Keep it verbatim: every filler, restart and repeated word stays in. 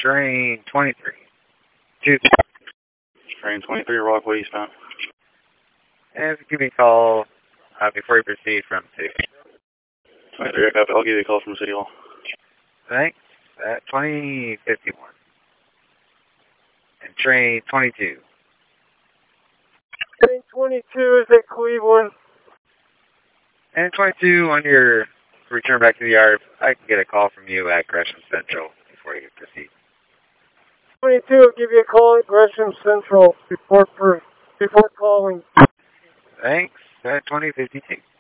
train twenty-three. Two. Train twenty-three, Rockaway eastbound. And give me a call uh, before you proceed from City. twenty-three, I copy. I'll give you a call from City Hall. Thanks. At twenty fifty-one. And train twenty-two. Train twenty-two is at Cleveland. And twenty-two, on your return back to the yard, I can get a call from you at Gresham Central before you proceed. twenty-two will give you a call at Gresham Central before, before calling. Thanks. At twenty fifty-two.